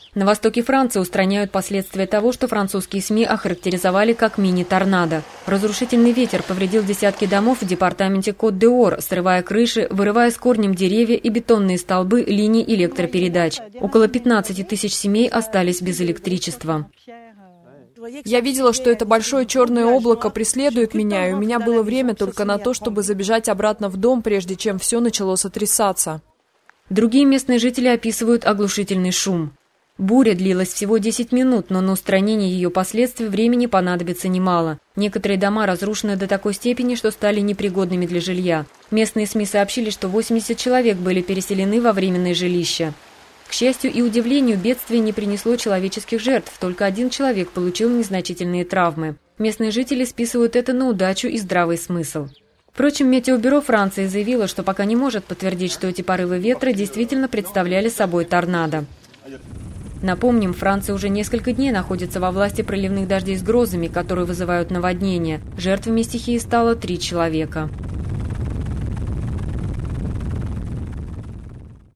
На востоке Франции устраняют последствия того, что французские СМИ охарактеризовали как мини-торнадо. Разрушительный ветер повредил десятки домов в департаменте Кот-де-Ор, срывая крыши, вырывая с корнем деревья и бетонные столбы линий электропередач. Около 15 тысяч семей остались без электричества. Я видела, что это большое черное облако преследует меня, и у меня было время только на то, чтобы забежать обратно в дом, прежде чем все начало сотрясаться. Другие местные жители описывают оглушительный шум. Буря длилась всего 10 минут, но на устранение ее последствий времени понадобится немало. Некоторые дома разрушены до такой степени, что стали непригодными для жилья. Местные СМИ сообщили, что 80 человек были переселены во временные жилища. К счастью и удивлению, бедствие не принесло человеческих жертв, только один человек получил незначительные травмы. Местные жители списывают это на удачу и здравый смысл. Впрочем, Метеобюро Франции заявило, что пока не может подтвердить, что эти порывы ветра действительно представляли собой торнадо. Напомним, Франция уже несколько дней находится во власти проливных дождей с грозами, которые вызывают наводнения. Жертвами стихии стало 3 человека.